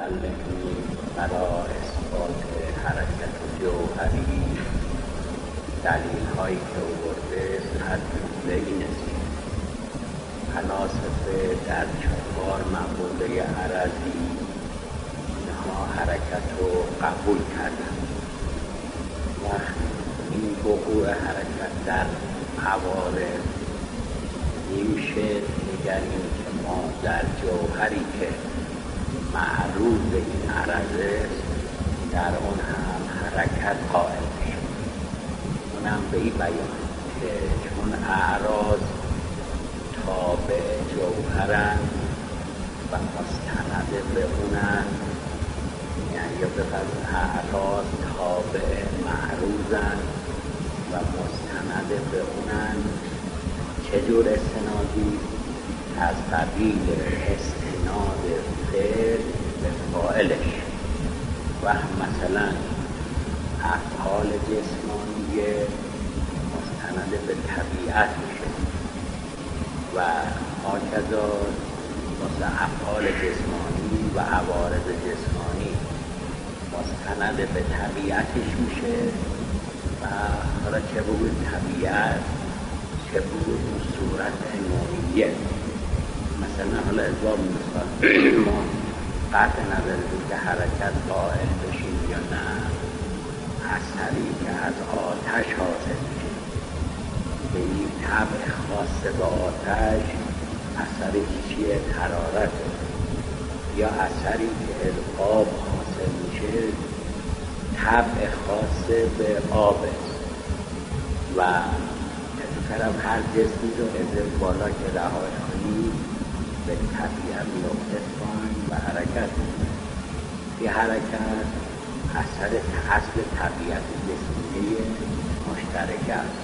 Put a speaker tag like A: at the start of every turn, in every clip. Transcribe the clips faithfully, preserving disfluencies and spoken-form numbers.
A: معلمی برای اثبات حرکت جوهری دلیل هایی که آورده صد جمله این است: فلاسفه در چهار مقوله عرضی اینها حرکت رو قبول کردن و این وقوع حرکت در عوارض نمیشه دیگر این که ما در جوهری که معروض این عرض است در اون هم حرکت قائل میشه. اونم به این بیان که چون اعراض تابع جوهرن و مستند به اونن، یعنی یا بفرد اعراض تابع معروضن و مستند به اونن، چجور استنادی؟ از قبیل استناد فعل به فاعلش. و مثلا افعال جسمانی مستند به طبیعت میشه و هاکذا مثل افعال جسمانی و عوارض جسمانی مستند به طبیعتش میشه و حالا چه بود طبیعت چه بود صورت نوعیه. مثلا حالا ازباب مثال ما قطع نظر بود که حرکت قائل بشیم یا نه، اثری که از آتش حاصل میشه به این طبع خاص با آتش اثری چیه؟ حرارت. یا اثری که از آب حاصل میشه طبع خاص به آب است و طرف هر جسمی رو از بالا که رهاش کنی به طبیعت نقطه کنی و حرکت کنی. این حرکت اثر اصل طبیعت جسمی مشترک است.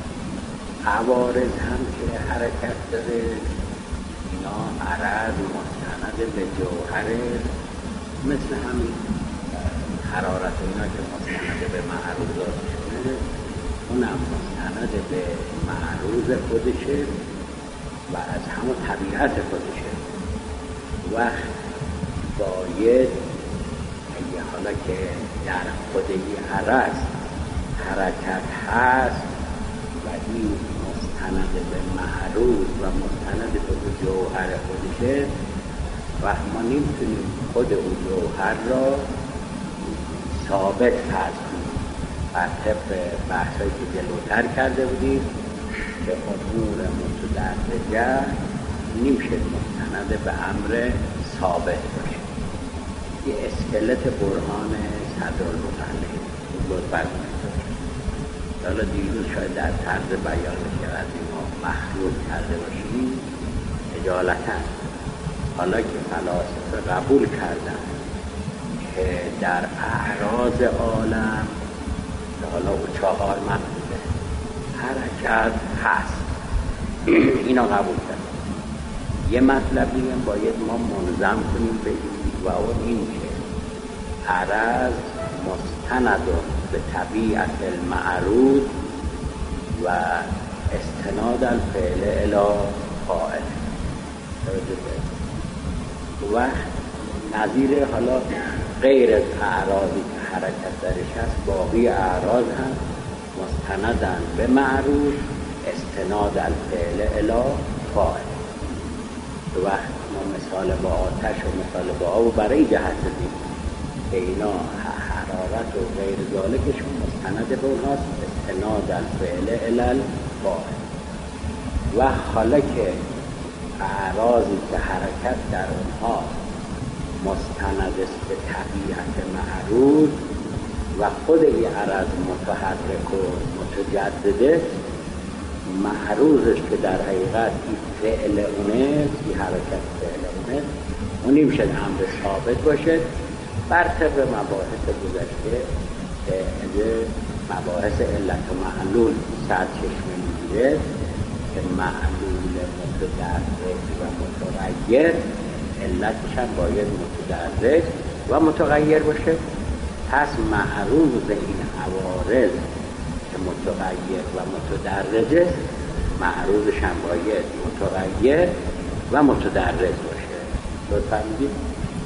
A: عوارض هم که حرکت داره اینا عرض مستند به جوهر، مثل همین حرارت اینا که مستند به معروضات شده اونم مستند به معروض خودشه و از همون طبیعت خودشه. وقت باید اگه حالا که در خودی عرض حرکت هست و این مستند به معروض و مستند به جوهر خودشه و ما نمیتونیم خود اون جوهر را ثابت فرض کنیم بر طبق بحثایی که جلوتر کرده بودیم که امور متدرجه نمیشه مستند به امر ثابت باشه. یه اسکلت برهان صدرالمطلع بود برمید. حالا دیروز شاید در طرز بیانی که از ما مخلوط کرده باشیم اجالتا، حالا که فلاسفه قبول کردن که در اعراض عالم حالا او چهار مقوله حرکت هست اینا قبول کردن. یه مطلبی هم باید ما منظم کنیم به این و اون این که عرض مستند به طبیعت المعروض و استناد الفعل الی فاعل و نظیر حالا غیر از اعراضی که حرکت درش هست باقی اعراض هم مستندن به معروض استناد الفعل الی فاعل. وقت ما مثال با آتش و مثال با آب برای جهت دید که اینا حرارت و غیر ذالکشون مستند به اونهاست استناد الفعل الی الفاعل. و حالا که اعراضی که حرکت در اونها مستند است به طبیعت معروض و خود این عرض متحرک و متجدده، معروضش که در حقیقت این فعل اونه، این حرکت فعل اونه، اونی میشه امر ثابت باشه بر طبق مباحث گذشته که مباحث علت و معلول صد چشمه میگیره که معلول متدرج و متغیر علتش هم باید متدرج و متغیر باشه. پس معروض این عوارض که متغیر و متدرجه معروضش هم باید متغیر و متدرج باشه. لطفا میگید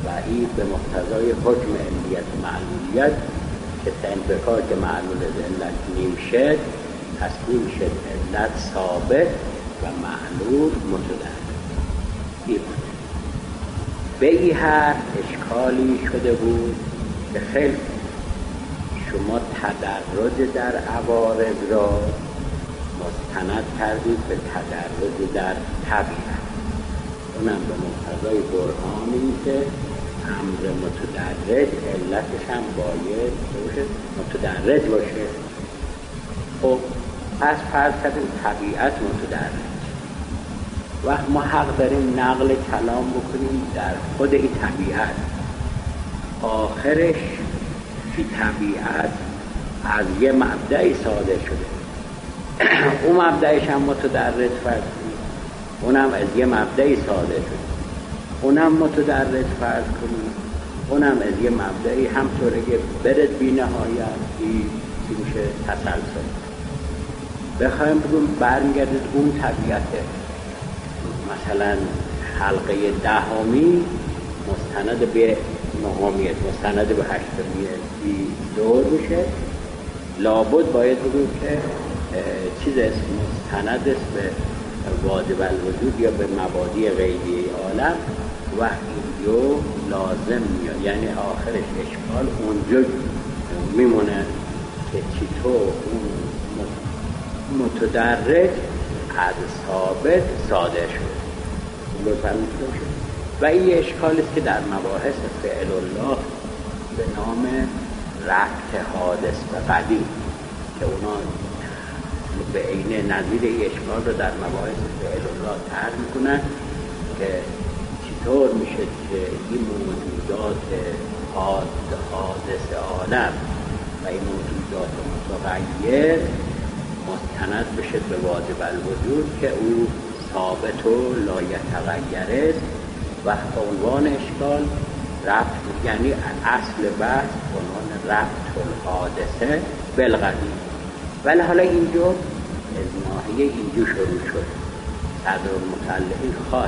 A: و این به مقتضای حکم علیت و معلولیت که تنفکار که معلول علت نیم شد تصمیم شد علت ثابت و معلول متدرج. این بود. به این هر اشکالی شده بود که خیلی شما تدرج در عوارض را مستند کردید به تدرج در طبیعت، اونم به مقتضای برهانی که امر متدرج علتش هم باید باشه متدرج باشه. خب پس فرض کردیم طبیعت متدرج و ما حق داریم نقل کلام بکنیم در خود این طبیعت. آخرش این طبیعت از یه مبدعی صادر شده، اون مبدعش هم متدرج فرض کنیم، اونم از یه مبدعی صادر شده، اونم متدرج فرض کنیم، اونم از یه مبدعی همطوره که برد بی نهایت این میشه تسلسل. بخوایم بگیم برمیگردید اون طبیعته، مثلا حلقه دهمی مستند به نهمیت، مستند به هشتمیت دور میشه، لابد باید بگیم که چیز اسم مستند است به واجب الوجود یا به مبادی غیبی عالم و اینجا لازم میاد، یعنی آخرش اشکال اونجا میمونه که چطور اون متدرج از ثابت صادر شد و این اشکالی است که در مباحث فعل الله به نام ربط حادث به قدیم که اونا به عین نظیر این اشکال رو در مباحث فعل الله طرح میکنن که چطور میشه که این موجودات حادث عالم و این موجودات متغیر مستند بشه به واجب الوجود که او ثابت و لایتغیر است و عنوان اشکال ربط، یعنی اصل بحث عنوان ربط الحادثه بالقدیم. ولی حالا اینجا از ناحیه اینجا شروع شد. صدر المطلعین خواست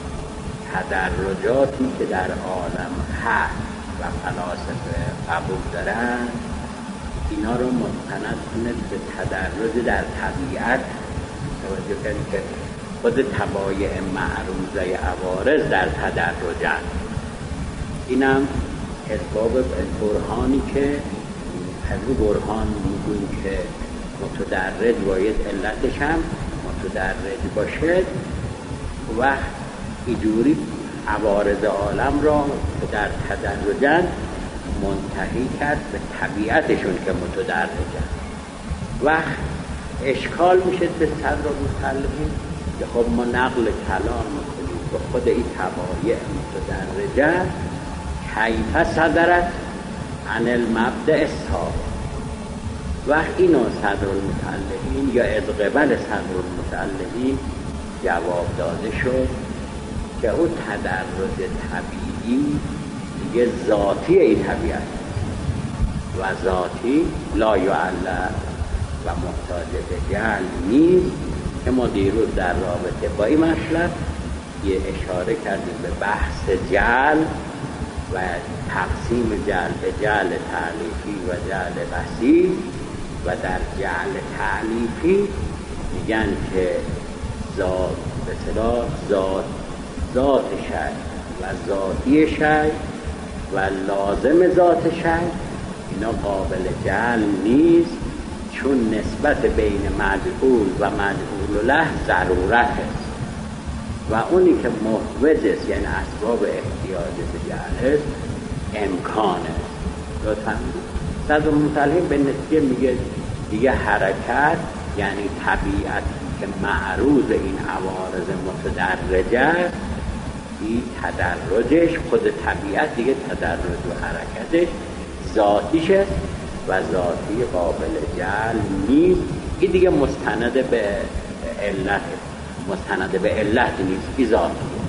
A: تدرجاتی که در عالم هست و فلاسفه قبول دارن اینا رو مستند کنه به تدرج در طبیعت. توجه کنید که خود طبایع معروضه عوارض در تدرجن. اینم اسباب برهانی که از این برهان میگویم که متدرج باید علتش هم متدرج باشد و اینجوری عوارض عالم را که در تدرجن منتهی کرد به طبیعتشون که متدرجن. و اشکال میشه به صدر المطلعین که خب ما نقل کلام میکنیم به خود این طبایع متدرجه کیف صدرت عن المبدأ الثابت. و اینو صدر المطلعین یا از قبل صدر المطلعین جواب داده شد که اون تدرج طبیعی دیگه ذاتی این طبیعت و ذاتی لا یعلق و محتاج به جعل نیست که ما دیروز در رابطه با این مطلب یه اشاره کردیم به بحث جعل و تقسیم جعل به جعل تعلیفی و جعل وسیع و در جعل تعلیفی میگن که ذات به اصطلاح ذات ذات شیء و ذاتی شیء و لازم ذات شیء اینا قابل جعل نیست چون نسبت بین مجعول و مجعول له ضرورت است و اونی که محوج است یعنی اسباب احتیاج به جعل است امکان است. لطفاً صدر المطلعین به نتیجه میگه دیگه حرکت یعنی طبیعت که معروض این عوارض متدرجه است این تدرجش خود طبیعت دیگه تدرج و حرکتش ذاتیشه و ذاتی قابل جعل نیست. این دیگه مستند به علت مستند به علت نیست این ذاتیه.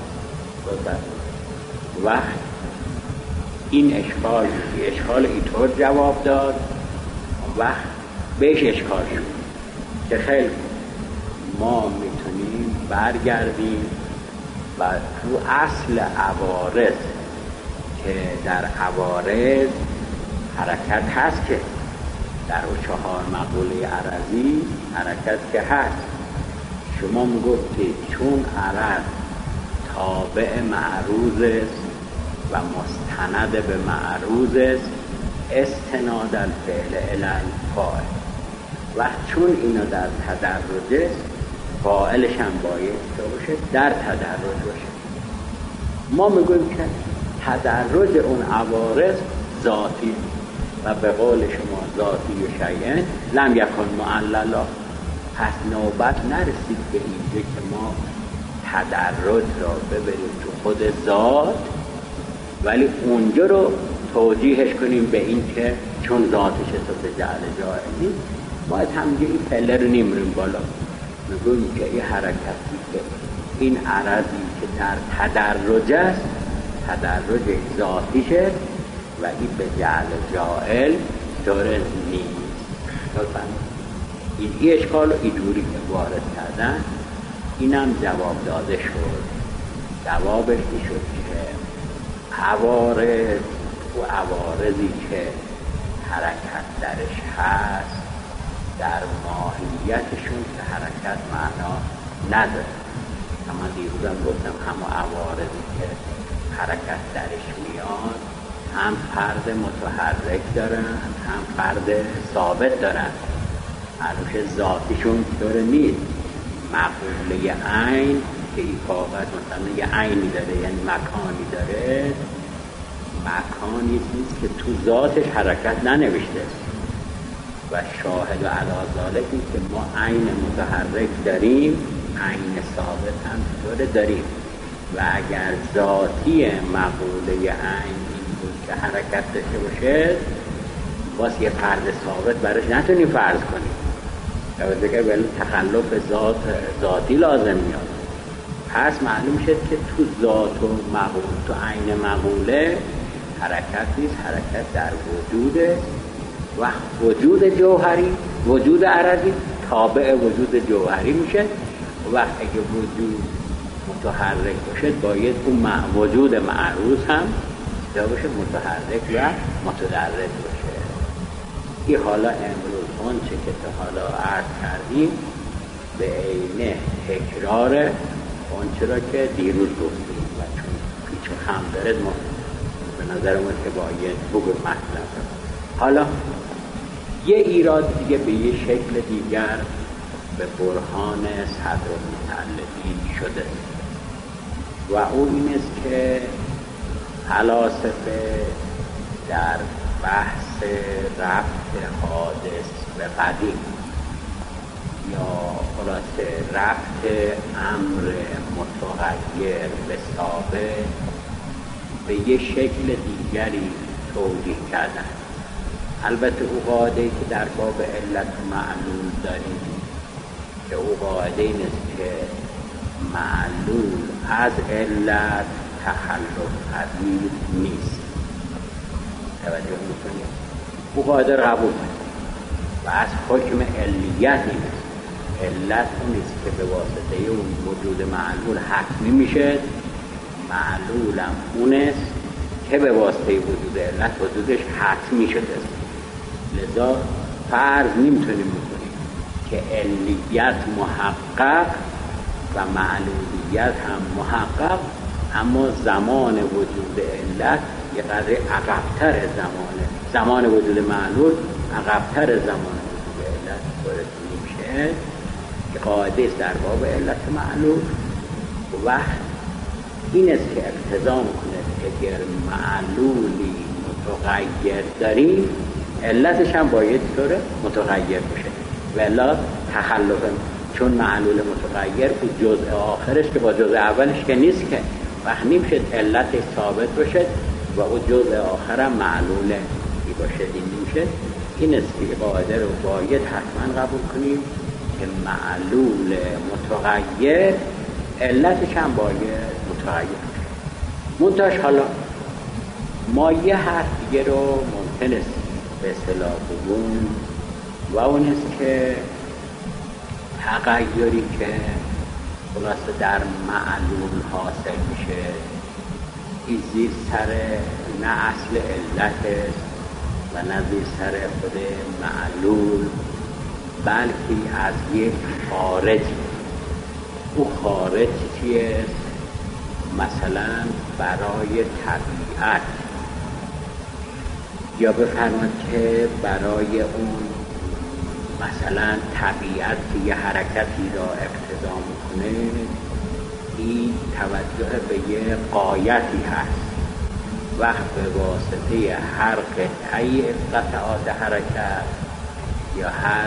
A: و این اشکال اشکال اینطور جواب داد و بهش اشکال شد که خیلی ما میتونیم برگردیم و تو اصل عوارض که در عوارض حرکت هست، که در اون چهار مقوله عرضی حرکت که هست. شما میگفتید چون عرض تابع معروض است و مستند به معروض است، استناد الفعل الی الفاعل، و چون اینو در تدرج است، فاعلش هم باید باشه در تدرج باشه. ما میگویم که تدرج اون عوارض ذاتی، و به قول شما ذاتی و شیئن لم یکن معللا. پس نوبت نرسید به اینجا که ما تدرج را ببریم تو خود ذات، ولی اونجا رو توجیهش کنیم به این که چون ذاتش تو به جعل جائلی، باید همینجا این پله رو نیمریم بالا، میگویم که این حرکتی که این عرضی که در تدرج است، تدرج ذاتیشه و این به جعل جائل داره نیست. این ای اشکال و این دوری که وارد کردن، اینم جواب داده شد. جوابش این شد که عوارض و عوارضی که حرکت درش هست، در ماهیتشون که حرکت معنا نداره. اما دیروزم گفتم همه عوارضی که حرکت درش میاد هم فرد متحرک دارن هم فرد ثابت دارن. عروش ذاتیشون داره نیست. مقوله عین که این کاغذ مثلا یه عینی داره، یعنی مکانی داره، مکانی نیست که تو ذاتش حرکت ننوشته است. و شاهد و علاذالک این که ما عین متحرک داریم، عین ثابت هم داره داریم. و اگر ذاتی مقوله عین این بود که حرکت داشته باشه، باز یه فرد ثابت براش نتونیم فرض کنیم، و دیگه ولی تخلف ذات ذاتی لازم میاد. پس معلوم شد که تو ذات و مقوله، تو عین مقوله حرکت نیست، حرکت در وجوده. و وجود جوهری، وجود عرضی تابع وجود جوهری میشه. و وقت اگه وجود متحرک باشه، باید اون وجود معروض هم یا باشه متحرک و متدرج باشه. این حالا امروز اون چه که تا حالا عرض کردیم به عین تکرار اون چرا که دیروز گفتیم، و چون پیچ و خم داره ما به نظر ما که باید بگو مطلب. حالا یه ایراد دیگه به یه شکل دیگر به برهان صدر المطلبین شده، و اون این است که فلاسفه در بحث رفت حادث به قدیم یا خلاصه رفت امر متغیر به ثابت به یه شکل دیگری توجیه کردن. البته او قاعده‌ای که در باب علت و معلول داریم که او قاعده این است که معلول از علت تخلف پذیر نیست. توجه میکنید؟ او قاعده رو قبول کنید و از حکم علیت این است. علت اون است که به واسطه اون وجود معلول حتمی میشه. معلولم اون است که به واسطه وجود علت وجودش حتمی شده است. لذا فرض نمیتونیم بکنیم که علیت محقق و معلولیت هم محقق، اما زمان وجود علت یه قدر عقب‌تر زمانه زمان وجود معلول عقب‌تر زمان وجود علت وارد میشه. که قاعده است در باب علت معلول و این است که اقتضا میکنه اگر معلولی متغیر داریم، علتش هم باید طور متغیر باشه، ولی تخلف، چون معلول متغیر او جزء آخرش که با جزء اولش که نیست، که وقت نمیشه علتش ثابت باشه و او جزء آخرم معلول ای باشه. این نمیشه. این است که قاعده رو باید حتما قبول کنیم که معلول متغیر علتش هم باید متغیر باشه. منتهاش حالا ما یه حرف دیگه رو ممکن است به اصطلاح بگون، و اون است که تغییری که خلاصه در معلول حاصل میشه، این زیر سر نه اصل علت است و نه زیر سر خود معلول، بلکه از یک خارج. او خارج چیست؟ مثلا برای طبیعت، یا بفرمایید که برای اون مثلا طبیعت که یه حرکتی را اقتضا میکنه، این توجه به یه غایتی هست. وقت به واسطه هر قطعی از قطعات حرکت یا هر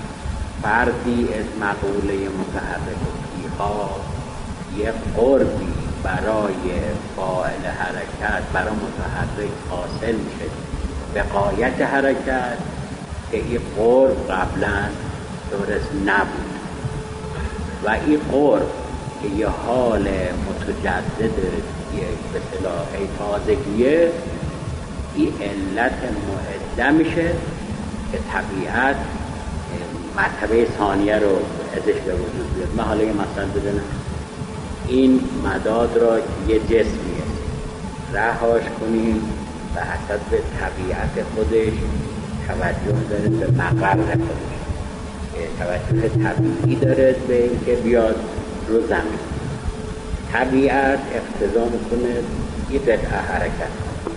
A: فردی از مقوله متحرک فیها یه قربی برای فاعل حرکت، برای متحرک حاصل میشه به غایت حرکت که این قرب قبلا درست نبود، و این قرب که یه حال متجدد یک به اصطلاح تازگیه، این علت معده میشه که طبیعت مرتبه ثانیه رو ازش به وجود بیاد. من حالا یه مثلا بدونم، این مداد را که یه جسمیه رهاش کنیم و حسب به طبیعت خودش توجه داره به مقر خودش، توجه طبیعی داره به این که بیاد رو زمین. طبیعت اقتضا میکنه یه قطعه حرکت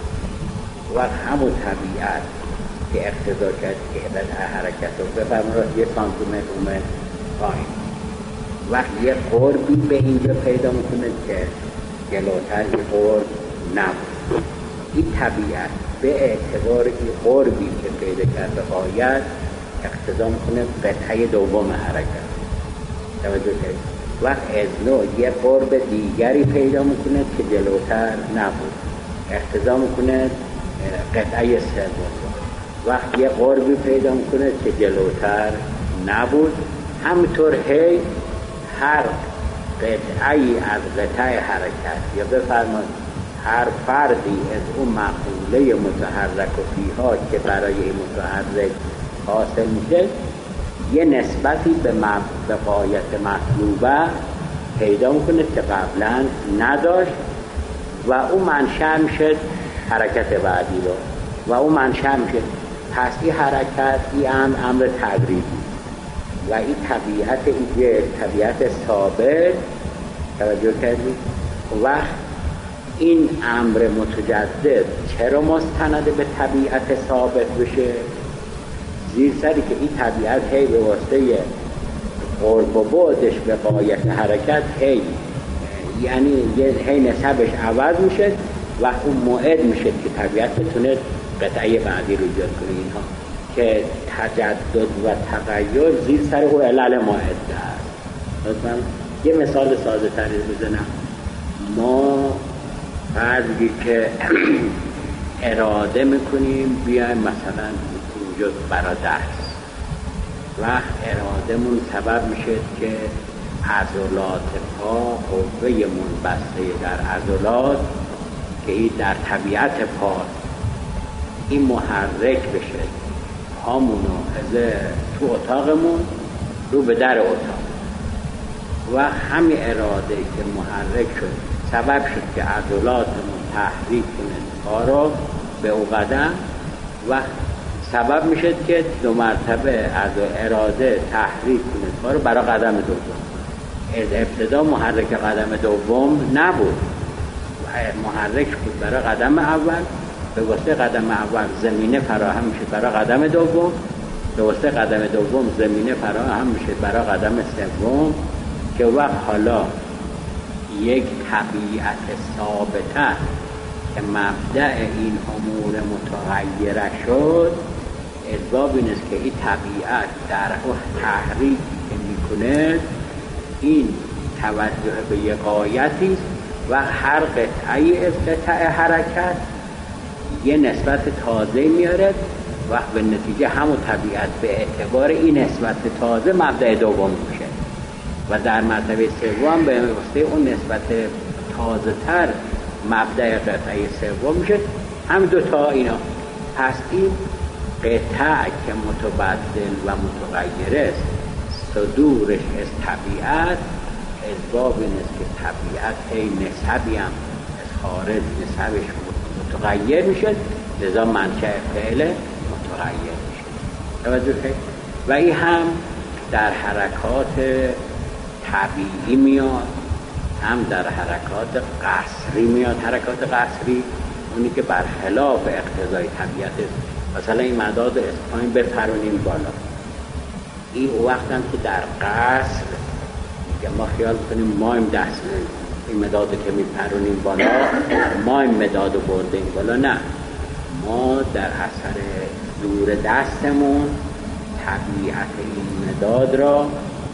A: و همون طبیعت که اقتضا کرد که قطعه حرکت رو بفرمایید یه سانتیمتر اومد پایین، وقت یه قربی به اینجا پیدا میکنه که جلوتر یه قرب نبود. این طبیعت به اعتبار این قربی که پیدا کرده غایت اقتضا میکنه قطعه دوم حرکت. توجه کرد وقت از نوع یه قرب دیگری پیدا میکنه که جلوتر نبود، اقتضا میکنه قطعه سوم. وقت یه قربی پیدا میکنه که جلوتر نبود، همینطور هی هر قطعی از قطعه حرکت یا بفرمایید هر فردی از اون مقوله متحرک و فیها که برای متحرک حاصل میشه یه نسبتی به به غایت مطلوبه پیدا میکنه که قبلا نداشت، و اون منشأ میشه حرکت بعدی رو، و اون منشأ میشه پس این حرکت این امر امر تدریجی و این طبیعت این طبیعت ثابت. توجه کردید؟ وقت این امر متجدد چرا مستند به طبیعت ثابت بشه؟ زیر سری که این طبیعت هی به واسطه قرب و بعدش به غایت حرکت هی یعنی هی نسبش عوض میشه و اون موعد میشه که طبیعت بتونه قطعه بعدی رو ایجاد کنه. اینها که تجدد و تغییر زیر سر او علل موعد است. لطفاً یه مثال ساده تری بزنم. ما فرضی که اراده میکنیم بیایم مثلا اینجا برای درس، و ارادهمون سبب میشه که عضلات پا قوه منبسطه در عضلات که این در طبیعت پا این محرک بشه، پامونو از تو اتاقمون رو به در اتاق، و همین اراده که محرک شد سبب شد که عضلاتمون تحریک کنه پا رو به او قدم، و سبب میشه که دو مرتبه از اراده تحریک کنه پا رو برای قدم دوم. از ابتدا محرک قدم دوم نبود، محرک بود برای قدم اول، به واسطه قدم اول زمینه فراهم میشه برای قدم دوم، به واسطه قدم دوم زمینه فراهم میشه برای قدم سوم، که وقت حالا یک طبیعت ثابته که مبدأ این امور متغیره شد، اسباب این است که این طبیعت در تحریک که میکنه این توجه به یک غایتی و هر قطعی از قطع حرکت یه نسبت تازه میاره، و به نتیجه همون طبیعت به اعتبار این نسبت تازه مبدأ دوم میشه، و در مرتبه سوم به واسطه اون نسبت تازه تر مبدأ قطعه سوم میشه. هم دوتا اینا. پس این قطع که متبدل و متغیر است، صدورش از طبیعت اسباب این است که طبیعت هی نسبی هم از خارج نسبش متغیر میشه، لذا منشأ فعل متغیر میشه. توجه کنید. و این هم در حرکات طبیعی میاد، هم در حرکات قصری میاد. حرکات قصری اونی که برخلاف اقتضای طبیعت است. مثلا این مداد اسپاین بپرونیم بالا، این وقت هم که در قصر که ما خیال کنیم مایم دست این مداد که میپرونیم بالا مایم مداد بردیم بالا، نه، ما در اثر دور دستمون طبیعت این مداد را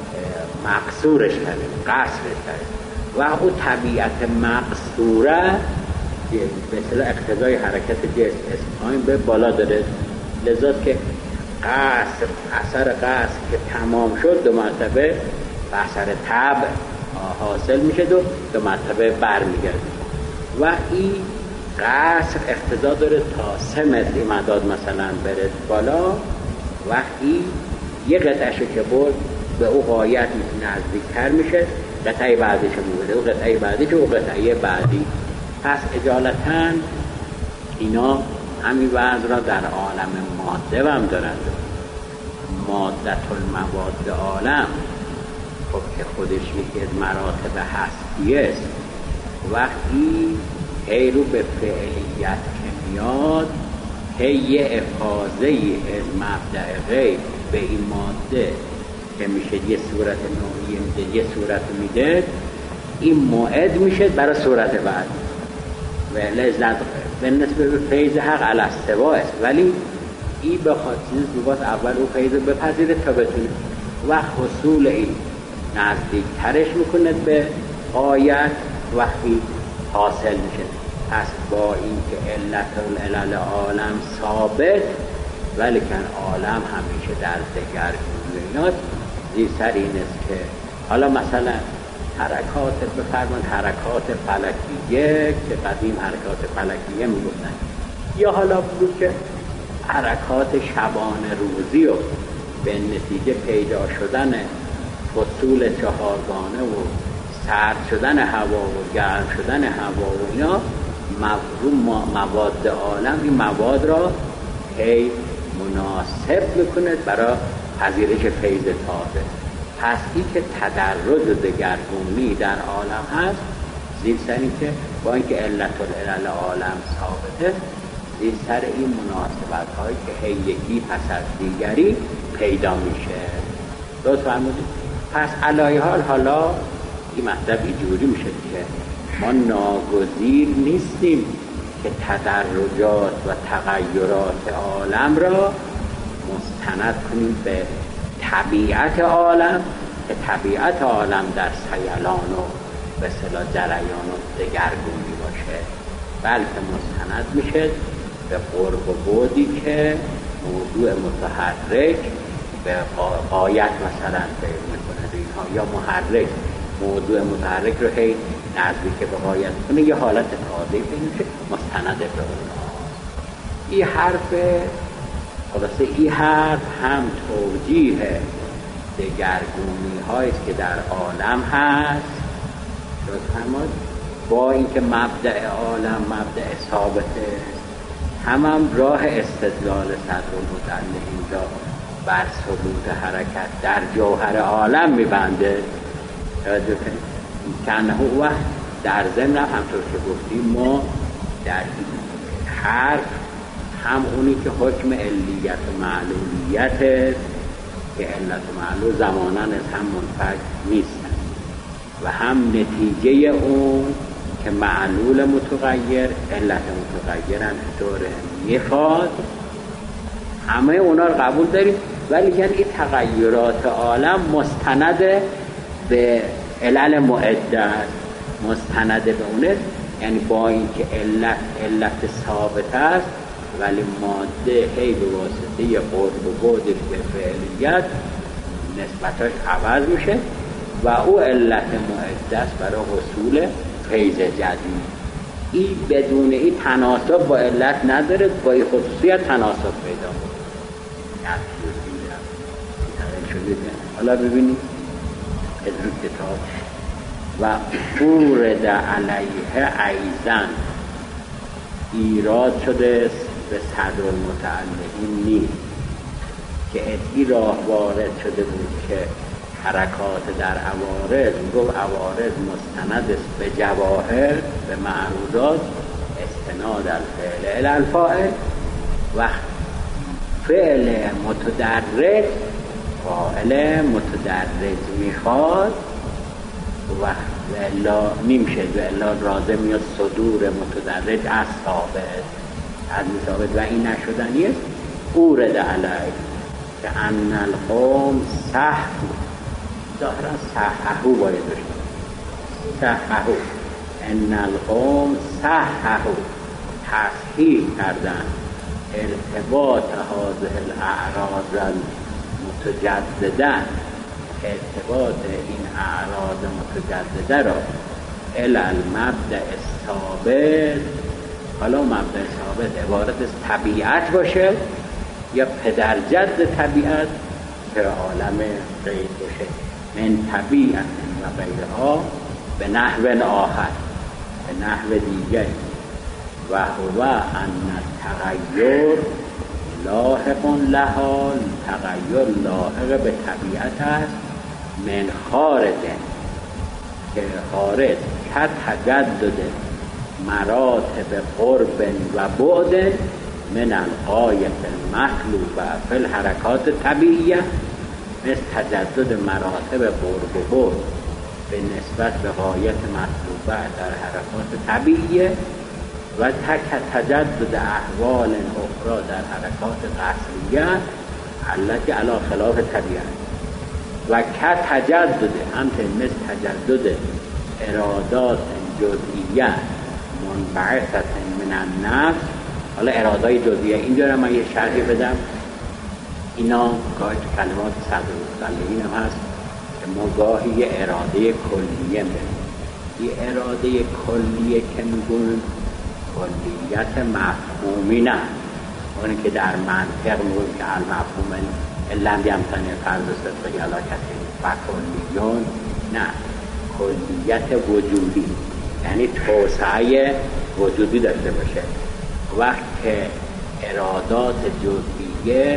A: مقصورش کردیم، قصرش کردیم و اون طبیعت مقصوره به اصطلاح اقتضای حرکت جسم اسپاین به بالا داره، لذا که قصر اثر قصر که تمام شد دو مرتبه به اثر تبع حاصل میشه، دو دو مرتبه بر میگرده و این قصر اقتضا داره تا سه متر این مداد مثلا بره بالا و این یه قطعشو که برد به او غایت نزدیکتر میشه، قطعه بعدیش میبره و قطعه بعدیش و قطعه بعدی. پس اجالتاً اینا همین وضع را در عالم ماده هم دارند. مادت المواد عالم خب که خودش یکی از مراتب هستی است، وقتی هی رو به فعلیت که میاد هی یه افاظه از مبدأ غیب به این ماده که میشه یه صورت نوعی میده، یه صورت میده، این موعد میشه برای صورت بعد و لذت به نسبه به فیض حق علی استوا است، ولی این به خاطر زوبات اول او فیض بپذیره تا بتونه و حصول این نزدیک ترش میکنه به آیت وقتی حاصل میشه. پس با این که علت العلل عالم ثابت ولی کن عالم همیشه در دگرگونیات زیر سر این است که حالا مثلا حرکات بفرمان حرکات فلکیه که قدیم حرکات فلکیه میگفتن، یا حالا بود که حرکات شبانه روزی و به نتیجه پیدا شدن فصول چهارگانه و سرد شدن هوا و گرم شدن هوا و اینا مواد عالم این مواد را هی مناسب میکنه برای پذیرش فیض تازه. پس این که تدرج و دگرگونی در عالم هست زیر سر این که با اینکه علت العلل عالم ثابته زیر سر این مناسبت هایی که هی یکی پس از دیگری پیدا میشه. درست فرمودید؟ پس علی حال حالا این مطلب اینجوری میشه که ما ناگزیر نیستیم که تدرجات و تغیرات عالم را مستند کنیم به طبیعت عالم که طبیعت عالم در سیلان و به اصطلاح جریان و دگرگونی باشه، بلکه مستند میشه به قرب و بعدی که موضوع متحرک به غایت مثلا فکر میکنه اینها، یا محرک موضوع متحرک رو هی نزدیک به غایت کنه یه حالت تازه میشه مستند به اونها. این حرف خلاصه این حرف هم توجیه دگرگونی هاییست که در عالم هست با اینکه مبدأ عالم مبدأ ثابته، هم هم راه استدلال صدر المدلل اینجا بر ثبوت حرکت در جوهر عالم میبنده. توجه کنید کنه و در ضمن همطور که گفتیم ما در این حرف هم اونی که حکم علیت و معلولیت که علت و معلول زماناً از هم منفک نیستن و هم نتیجه اون که معلول متغیر علت متغیر هم طور میخواد، همه اونا رو قبول داریم، ولی یعنی این تغییرات عالم مستند به علل معده، مستند به اونه، یعنی با اینکه علت علت ثابت است ولی ماده هی به واسطه قرب و بعد به فعلیت نسبتاش عوض میشه و او علت معده است برای حصول فیض جدید. این بدون این تناسب با علت نداره، با این خصوصیت تناسب پیدا کنه. حالا ببینید از رو کتاب و فورد علیه ایزن ایراد شده به صدر المتعلقین نیست که ادعی راه وارد شده بود که حرکات در عوارض، میگفت عوارض مستند است به جواهر، به معروضات، استناد الفعل الفاعل و فعل متدرج فاعل متدرج میخواد و الا نمیشه و الا رازم میاد صدور متدرج از ثابت از ثابت و این نشدنی است. اورد علیه که ان القوم صحو ظاهرا صححو باید داشت صححو ان القوم صححو تصحیح کردن ارتباط هذه الاعراض المتجدده ارتباط این اعراض متجدده را الی المبدأ الثابت. حالا مبدأ ثابت عبارت از طبیعت باشه یا پدرجد طبیعت که عالم غیب باشه، من طبیعت و غیرها به نحو آخر به نحو دیگر و هو ان التغیر لاحق لها، تغیر لاحق به طبیعت است من خارج که خارج که تجدد مراتب قرب و بعد من الغایت المطلوبه فی الحرکات طبیعیه، مثل تجدد مراتب قرب و بعد به نسبت به غایت مطلوبه در حرکات طبیعیه و تک تجدد احوال اخرى در حرکات قصریه التي علی خلاف طبیعت و که تجدد همچنین مثل تجدد ارادات جزئیه منبعثت من النفس. حالا ارادای جزئیه اینجا را من یه شرحی بدم، اینا گاهی تو کلمات صدر المتعلقین هم هست که ما گاهی یه اراده کلیه می‌بینیم. یه اراده کلیه که میگون کلیت مفهومی نه، اونی که در منطق میگون که المفهوم لم یمتنع فرض صدقی علی کثیر و کلیون، نه، کلیت وجودی یعنی توسعه وجودی داشته باشه. وقت که ارادات جزئیه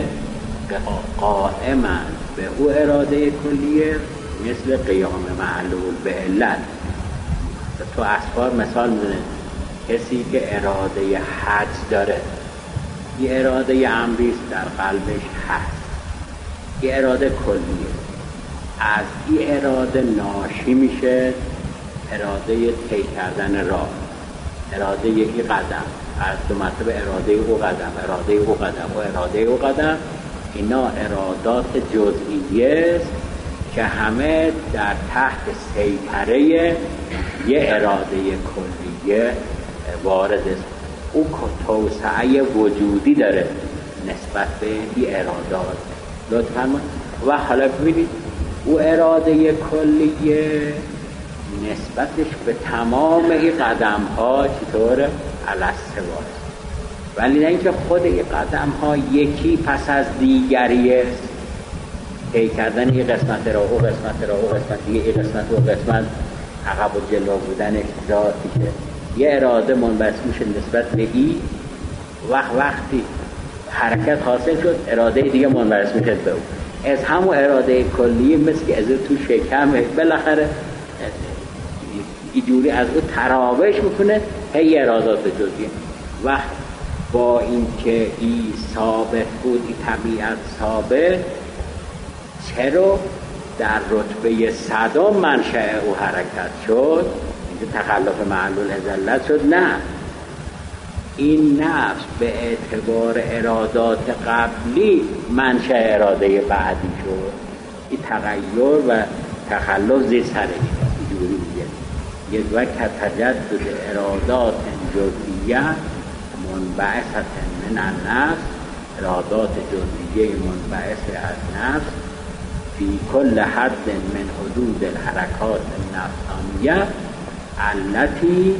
A: قائمند به او اراده کلیه مثل قیام معلول به علت. تو اسفار مثال میزنه کسی که اراده حج داره، یه اراده امریست در قلبش هست، یه اراده کلیه، از این اراده ناشی میشه اراده طی کردن راه، اراده یکی قدم، از دو مرتبه اراده او قدم، اراده او قدم و اراده او قدم. اینا ارادات جزئیه است که همه در تحت سیطره یه اراده کلیه وارد است. او توسعه وجودی داره نسبت به این ارادات. لطفاً و حالا ببینید او اراده کلیه نسبتش به تمام این قدم ها چطوره؟ الاسواست، ولی نه اینکه خود این قدم ها یکی پس از دیگری است، طی کردن این قسمت را او قسمت را او قسمت دیگه این قسمت و قسمت عقب و جلو بودنش ذاتی که یه اراده منبعث میشه نسبت به این وقت وقتی حرکت حاصل شد اراده دیگه منبعث میشه به او. از همون اراده کلیه مثل که از تو شکم بالاخره اینجوری از او تراوش میکنه هی ارادات جزئیه. وقت با اینکه این ثابت بود، این طبیعت ثابت، چرا در رتبه صدام منشأ او حرکت شد؟ اینکه تخلف معلول ذلت شد؟ نه، این نفس به اعتبار ارادات قبلی منشأ اراده بعدی شد. این تغییر و تخلف زیر سر اینجوری میگه یک وقت تجدد ارادات جزئیه منبعثت من النفس، ارادات جزئیه منبعث از نفس فی کل حد من حدود الحرکات النفسانیه التي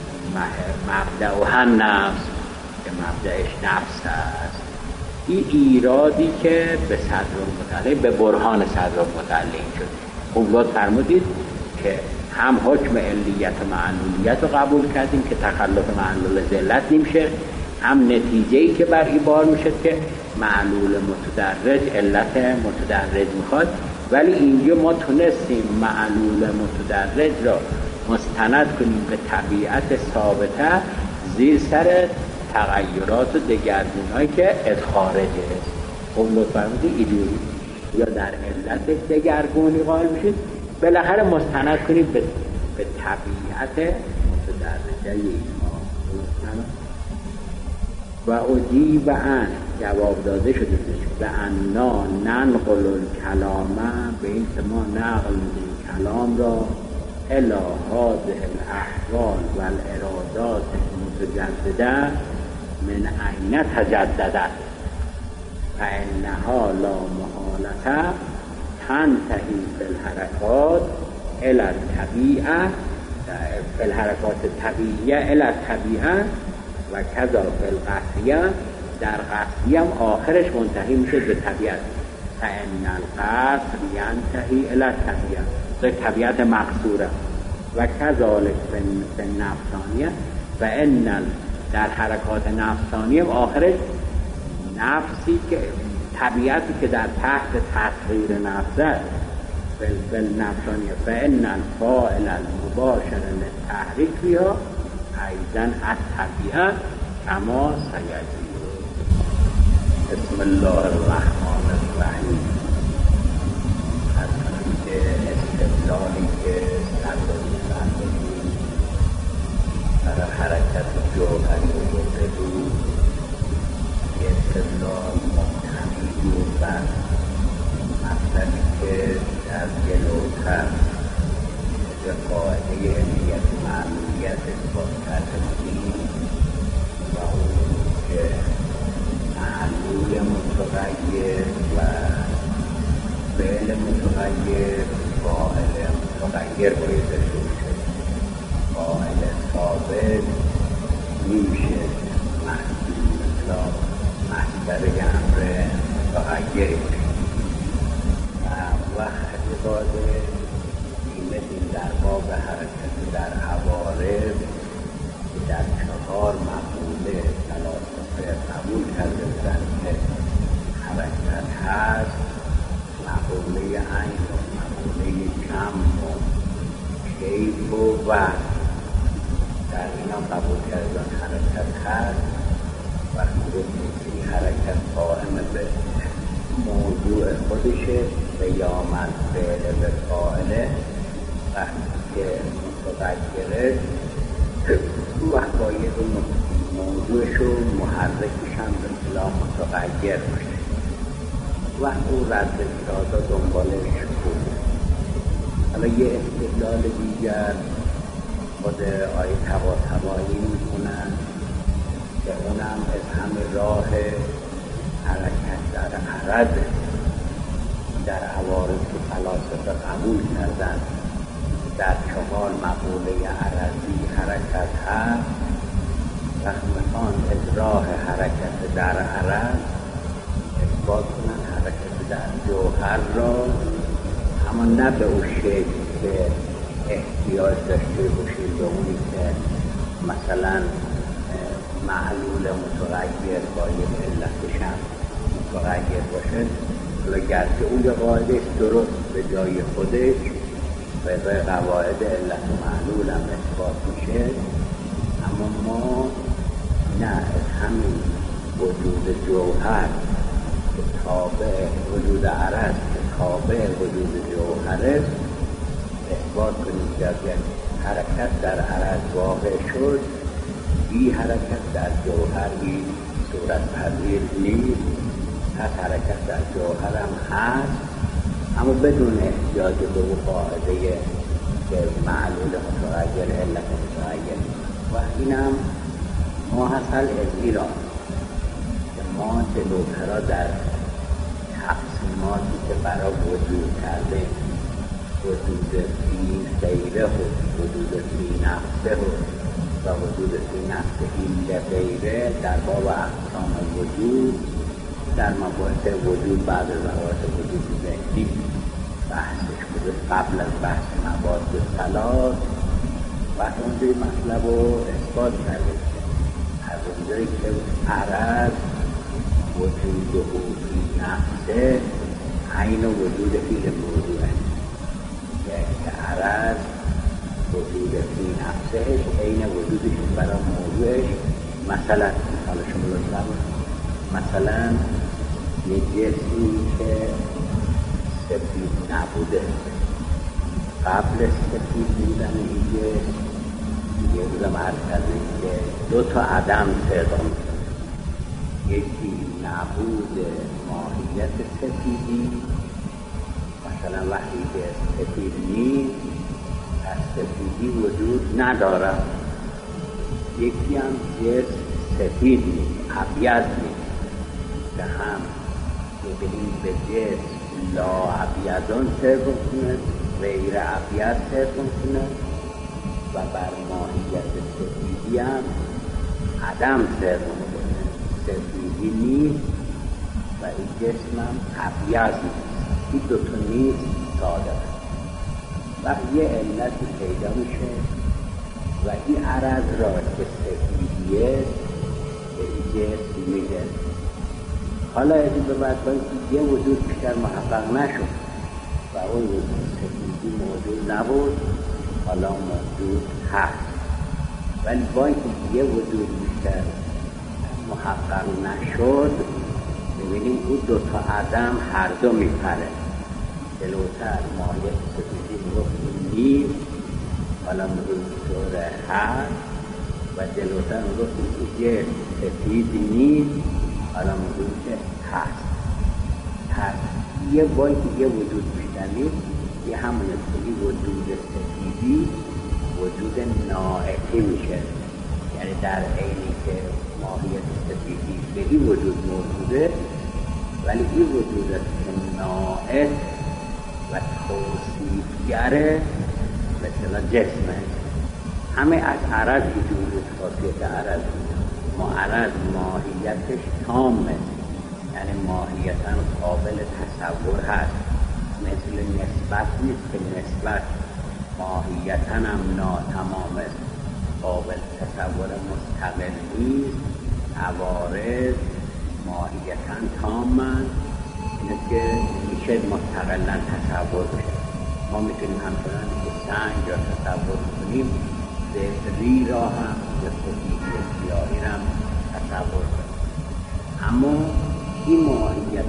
A: مبدأها النفس که مبدأش نفس است. این ایرادی که به صدر المتعلق به برهان صدر المتعلق شد. خوب لطف فرمودید که هم حکم علیت و معلولیت رو قبول کردیم که تخلف معلول ذلت نمیشه، هم نتیجه‌ای که بر این بار میشه که معلول متدرج علت متدرج میخواد. ولی اینجا ما تونستیم معلول متدرج را مستند کنیم به طبیعت ثابته زیر سر تغییرات و دگرگونی‌هایی که خارجه. خب لطفاً ایدئولی یا در علت دگرگونی قائل میشید، بالاخره مستند کنید به به طبیعت متدرجه اینها. و اجیب ان جواب داده شده به انا ننقل الکلامه، به این که ما نقل می‌کنیم کلام را الی هذه الاحوال و الارادات متجدده من عین تجددت فانها لا محالة تنتهی فی الحرکات الی الطبیعه فی الحرکات الطبیعیه الی الطبیعه و کذا فی القطعیه، در قطعی هم آخرش منتهی میشه به طبیعت. فان القطع ینتهی الی الطبیعه، به طبیعت مقصوره. و کذالک فی النفسانیه و ان در حرکات نفسانیه آخرش نفسی که طبیعتی که در تحت تسخیر نفسه فی النفسانیه فان الفاعل المباشر للتحریک بها ایضا الطبیعه کما سیجری. بسم الله الرحمن الرحیم. از که استدلالی که سندلی سندلی در حرکت جوهری گفته بود، یه استدلال محتمی بود بر مطلبی که در جلوتر به قاعده علیت و معلولیت اثبات کرده بودیم و اون که معلول متغیر و فعل متغیر فاعل متغیر باید داشته باشه. فاعل ثابت میشه محدود تا مصدر امر متغیر و وقت باده این در باب حرکت در عوارض در چهار مقوله فلاسفه قبول کرده بودن که حرکت هست، مقوله عین و مقوله کم و کیف و وقت، در اینا قبول کردن حرکت هست. وقتی گفتیم که این حرکت قائم به موضوع خودشه به یامن فعل به فاعله، وقتی که متغیره وقایع موضوعش و محرکش هم به اصطلاح متغیر باشه و او رد اراده دنبالش بود. حالا یه استدلال دیگر خود آیه طباطبایی میکنن که اونم از همه راه حرکت در عرض در عوارض که فلاسفه قبول کردن در چهار مقوله عرضی حرکت هست، وقتی میخوان از راه حرکت در عرض اثبات کنن حرکت در جوهر را، اما نه به اون شکل که احتیاج داشته باشید به اونی که مثلا معلول متغیر با یک علتش هم متغیر باشه. حالا گرچه اون یه قاعده درست به جای خودش به قواعد علت و معلول هم اثبات میشه، اما ما نه از همین وجود جوهر که تابع وجود عرض که تابع وجود جوهره اثبات کنیم که اگر حرکت در عرض واقع شد، این حرکت در جوهر این صورت پذیر نیست. پس حرکت در جوهر هم هست، اما بدون احتیاج به اون قاعده که معلول متغیر علت متغیر. و اینم ما حاصل از ایران که ما جلوترا در تقسیماتی که برای وجود کرده، وجود فی غیره و وجود فی نفسه و وجود فی نفسه این غیره در باب اقسام وجود در مباحث وجود بعد از مباحث وجود ذهنی بحثش بود. قبل از بحث مواد ثلاث وقت اونجای مطلب رو اثبات کرده از اونجایی که عرض وجود و فی نفسه عین وجود فیل موضوعه، یعنی که عرض وجود فی نفسهش عین وجودش برای موضوعش. مثلا حالا شما لطفا مثلا یه جسمی که سفید نبوده قبل سفید بودن اینجا یه بودم عرض کرده که دو تا عدم پیدا میکنه، یکی نبود ماهیت سفیدی، مثلا وقتی که سفید نیست از سفیدی وجود نداره، یکی هم جسم سفید نیست ابیض نیست که هم ببینیم به جسم لا ابیضان صرف کنه غیر ابیض صرف کنه و بر ماهیت سفیدی هم عدم صرف کنه، سفیدی نیست و این جسم هم ابیض نیست، این دوتا نیست ساده و یه علتی پیدا میشه و این عرض را که سفیدیه به این جسم میده. حالا از این به بعد باید یه وجود بیشتر محقق نشد و اون وجود سفیدی موجود نبود، حالا موجود هست، ولی باید یه وجود بیشتر محقق نشد ببینیم اون دوتا عدم هر دو میپره. جلوتر ماهیت سفیدی میگفت نیست، حالا میگوید طور هست و جلوتر میگفت که سفید نیست، حالا میگوید که هست. هست یه باید یه وجود بیشتر نیست، یه همون این وجود سفیدی وجود ناعتی میشه، یعنی در عینی که ماهیت سفیدی به این وجود موجوده ولی این وجود ناعت و توصیفگره مثلا جسمه. همه از عرض وجود خاصیت عرض ما عرض ماهیتش تامه، یعنی ماهیتا قابل تصور هست، مثل نسبت نیست که نسبت ماهیتا هم ناتمامه، قابل تصور مستقل نیست، عوارض ماهیتا تامن، اینه که میشه مستقلا تصور بشه. ما میتونیم همچنان که سنگ را تصور کنیم زبری را هم یا سفیدی سیاهی را هم تصور کنیم، اما این ماهیت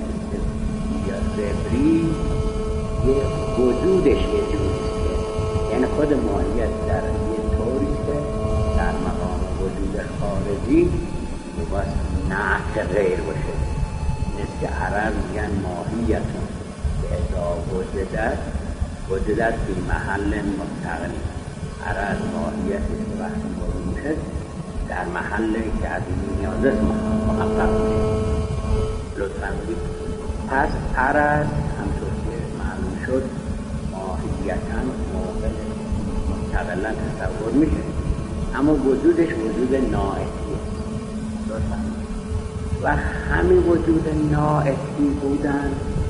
A: یا زبری یه وجودش یه جوریست که یعنی خود ماهیت در یه طوریست که در مقام وجود خارجی باید نعت غیر باشه، نیست که عرب میگن ماهیتون که اذا وجدت وجدت فی محل مستقلی، عرب ماهیت که وقتی موجود میشه در محل که از این نیازه محقق میشه. لطفاً بید پس عرب همطور که معلوم شد ماهیتاً موقع مستقلا تصور میشه، اما وجودش وجود ناعتیه. لطفاً و همین وجود ناعتی بودن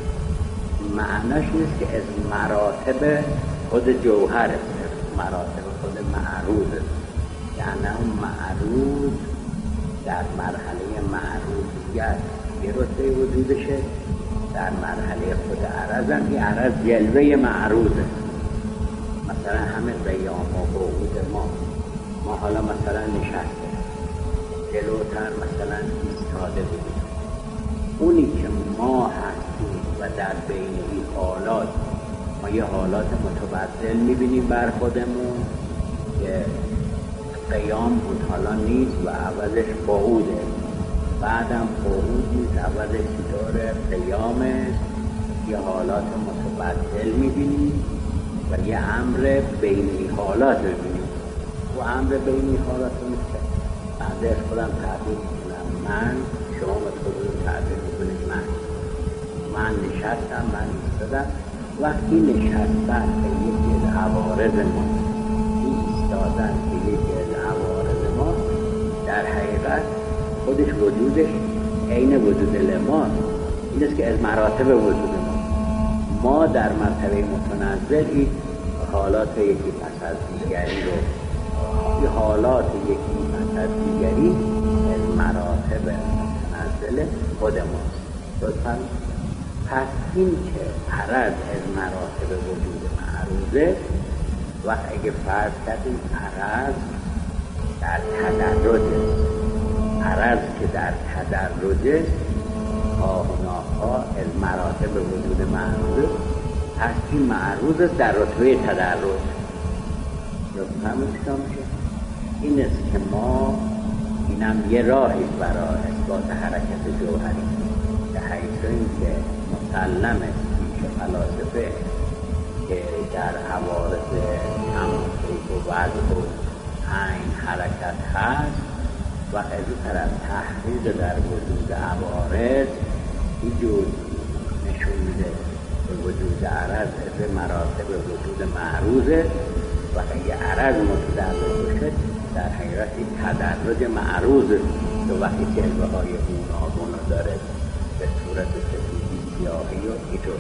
A: معناش نیست که از مراتب خود جوهره، مراتب خود معروضه، یعنی اون معروض در مرحله معروضیت یه رتبه وجودشه، در مرحله خود عرض هم این عرض جلوه معروضه. مثلا همه قیام و قعود ما ما حالا مثلا نشسته جلوتر مثلا ایستاده بودیم، اونی که ما هستیم و در بین این حالات ما یه حالات متبدل میبینیم بر خودمون که قیام بود حالا نیست و عوضش قعوده، بعدم قعود نیست عوضش داره قیامه، یه حالات متبدل میبینیم و یه امر بین این حالات میبینیم و امر بین این حالات میشه بعد از خودم تعبیر کنم من، شما خودتون تعبیر کنید من من نشستم من ایستادم. وقتی نشستن به یکی از عوارض ما ایستادن به یکی از عوارض ما در حقیقت خودش وجودش عین وجود لما این است که از مراتب وجود ما ما در مرتبه متنزل این حالات یکی پس از دیگری رو این حالات یکی پس از دیگری از مراتب متنزل خود ماست. لطفاً پس این که عرض از مراتب وجود معروضه و اگه فرض کردیم عرض در تدرج عرض که در تدرج خواه و ناخواه از مراتب وجود معروضه، پس این معروض در رتبه تدرج لطفاً مشکل میشه. این است که ما اینم یه راهی برای اثبات حرکت جوهری به حیث این که مسلم است که فلاسفه که در عوارض تمسک و وضع و عین حرکت هست و از این طرف تحریض در وجود عوارض اینجور نشون میده به وجود عرض از مراتب وجود معروضه و اگه عرض متدرج بشه در حقیقت این تدرج معروض تو وقتی جلوه های گوناگون داره به صورت سفیدی سیاهی و اینطور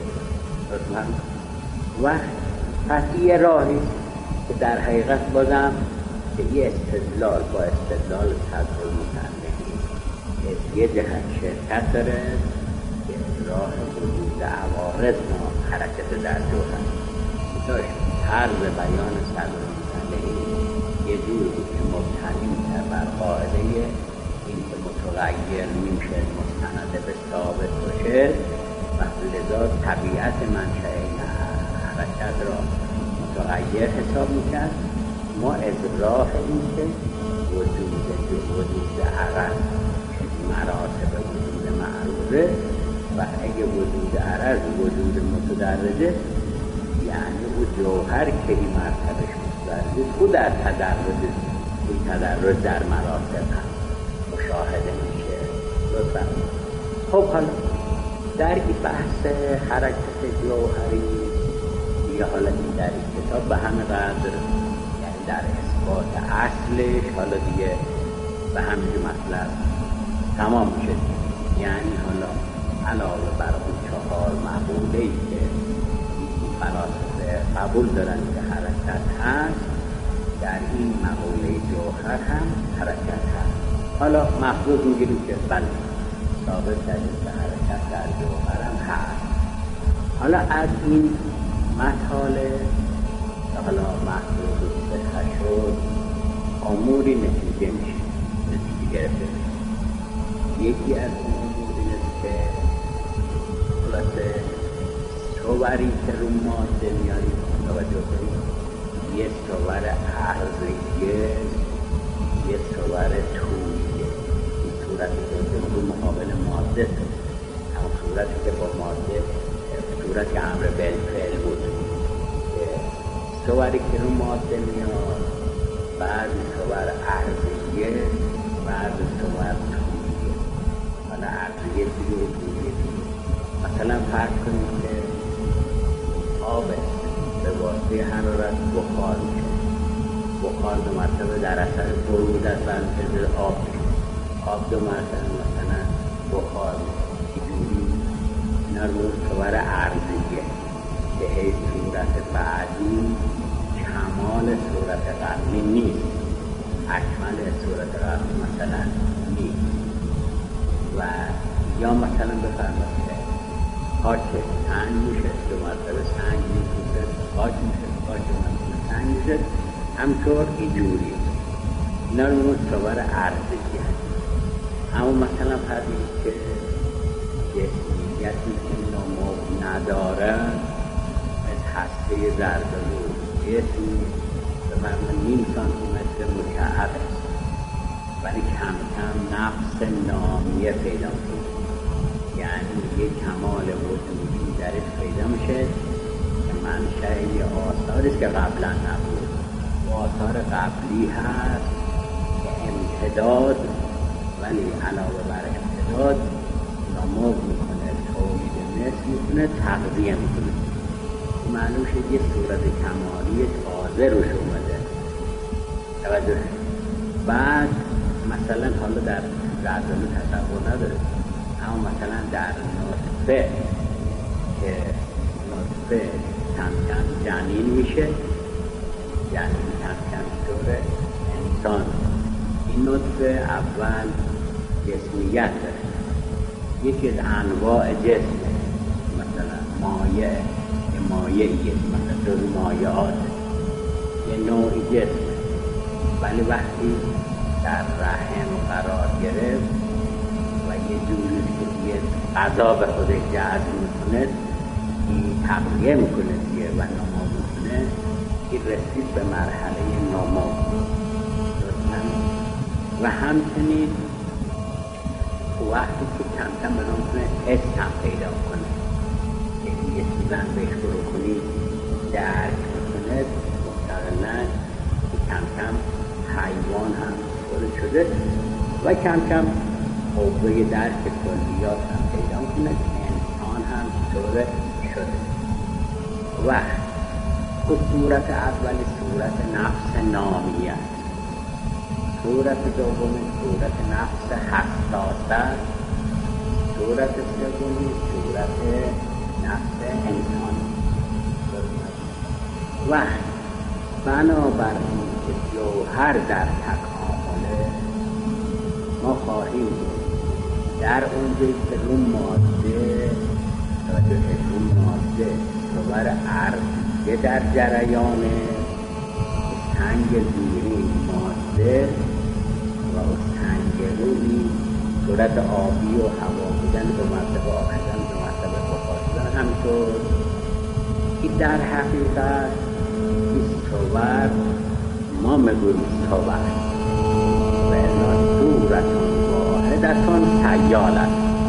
A: و پس یه راهی که در حقیقت بازم که یه استدلال با استدلال صدر المتعلقین که یه جهت شرکت داره که راه وجود عوارض ما حرکت در جوهر داشت. طرز بیان صدر المتعلقین یه جور بود که مبتنی بر قاعده این که متغیر میشه مستند به ثابت باشه و لذا طبیعت منشأ این حرکت را متغیر حساب میکرد. ما از راه این که وجود وجود عرض مراتب وجود معروضه و اگه وجود عرض وجود متدرجه یعنی او جوهر که این مرتبش متدرجه او در تدرج این تدرج در مراتب هم مشاهده میشه. لطفا خب حالا در این بحث حرکت جوهری یا حالا این در این کتاب به همه قدر یعنی در اثبات اصلش حالا دیگه به همین مطلب تمام میشه. یعنی حالا علاوه بر اون چهار مقوله‌ای که فلاسفه قبول دارن که حرکت هست در این مقوله جوهر هم حرکت هست. حالا محفوظ میگیریم که بله ثابت داریم که حرکت در جوهر هم هست. حالا از این مطالب حالا محفوظ صحت شد اموری نتیجه میشه نتیجه گرفته میشه. یکی از اون امور این است که خلاصه صوری که رو ماده میاریم توجه کنیم یه صور عرضیه یه صور طولیه. این صورتی که رو مقابل ماده همون صورتی که با ماده صورت امر بالفعل بود که صوری که رو ماده میاد بعضی صور عرضیه بعضی صور طولیه. حالا عرضیه دیگه و طولیه دیگه مثلا فرض کنیم که آب به واسطه حرارت بخار میشه. بخار دو مرتبه در اثر فرود از بنفذ آب میشه. آب دو مرتبه مثلا بخار میشه. اینجوری اینا رو صور عرضیه که هیچ صورت بعدی کمال صورت قبلی نیست، اکمل صورت قبلی مثلا نیست. و یا مثلا بفرمایید خاک سنگ میشه دو مرتبه سنگ میشه خاک میشه خاک دو مرتبه سنگ میشه همطور اینجوری اینا رو اون صور عرضی هست. اما مثلا فرضی که جسمیتی که نمو نداره از هسته ذره‌ای جسمی به معنی نیم سانتیمتر مکعب است ولی کم کم نفس نامیه پیدا میشه. یعنی یک کمال وجودی درش پیدا میشه که منشأ یه آثاری است که قبلا نبود و آثار قبلی هست که امتداد ولی علاوه بر امتداد نمو میکنه تولید مثل میکنه تغذیه میکنه. معلوم شد یه صورت کمالی تازه روش اومده. توجه بعد مثلا حالا در زلزله تصور نداره اما مثلا در نطفه که نطفه کم کم جنین میشه، جنین کم کم طور انسان. این نطفه اول جسمیت داره، یکی از انواع جسم، مثلا مایع، یه مایعیه، مثلا جز مایعات یه نوعی جسم، ولی وقتی در رحم قرار گرفت و یه جوری که یه غذا به خودش جذب میکنه، این تغذیه میکنه دیگه و نما میکنه، این رسید به مرحله نما. و همچنین وقتی که کم کم به نام حس هم پیدا کنه، یعنی یه چیزن بهش برو کنی درک میکنه، مستقلن که کم کم حیوان هم برو شده و کم کم قوه درک کلیات هم پیدا کنه، انسان هم طور شده. و صورت اول صورت نفس نامیه است، صورت دومی صورت نفس حساس است، صورت سومی صورت نفس انسانی. و بنابراین که جوهر در تکامله، ما خواهیم در اونجایی که رو ماده توجه رو ماده روبر عرضه در جریان سنگ زیری ماده و سنگ روی صورت آبی و هوا بودن، دو مرتبه آب شدن، دو مرتبه بخار شدن، همینطور این در حقیقت این صور ما میگوییم صور و الا صورتان واحدتان سیالت،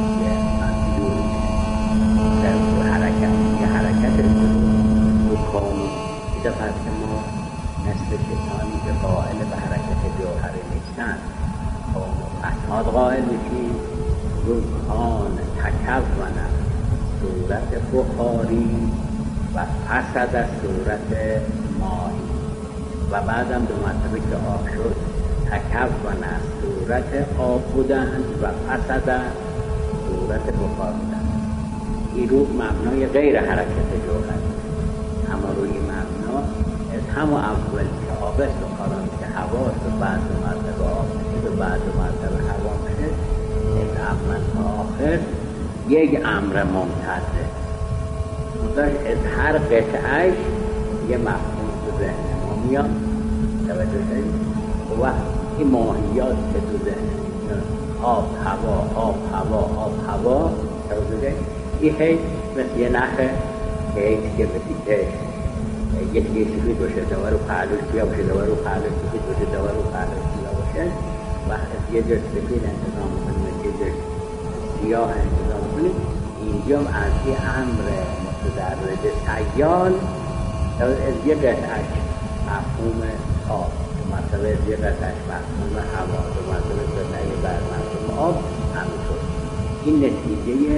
A: در حرکت یه حرکت رو کامل ایده پس که ما مثل کسانی که قائل به حرکت جوهری نیستن اسناد قائل میشیم. رکان تکون صورت بخاری و پسد از صورت ماهی و بعدم دو مرتبه که آب شد تکون از صورت آب بودن و پسد از صورت بخار بودن. این رو مبنای غیر حرکت جوهری، اما روی مبنا از همون اول که آب است و قرار که هواست و بعد دو مرتبه آب میشه و بعد دو مرتبه هوا میشه، از اول تا آخر یک امر ممتده بوداش، از هر قطعش یه مفهوم تو ذهن ما میاد. توجه شدید؟ و این ماهیات که تو ذهن آب هوا آب هوا آب هوا، توجه شدید؟ این هی مثل یه نخه که هی که بسیده یکی یه سفید باشه دوار رو پهلوش بیا باشه، دوار رو پهلوش سفید باشه، دوار رو پهلوش بیا باشه، وقتی یه جا سفید انتظام کنیم یه جا سیاه انتظام کنیم، اینجا از یه امر متدرج سیال از یه قطعش مفهوم آب، مثلا از یه قطعش مفهوم هوا، مثلا قطعه بر مفهوم آب، همینطور این نتیجه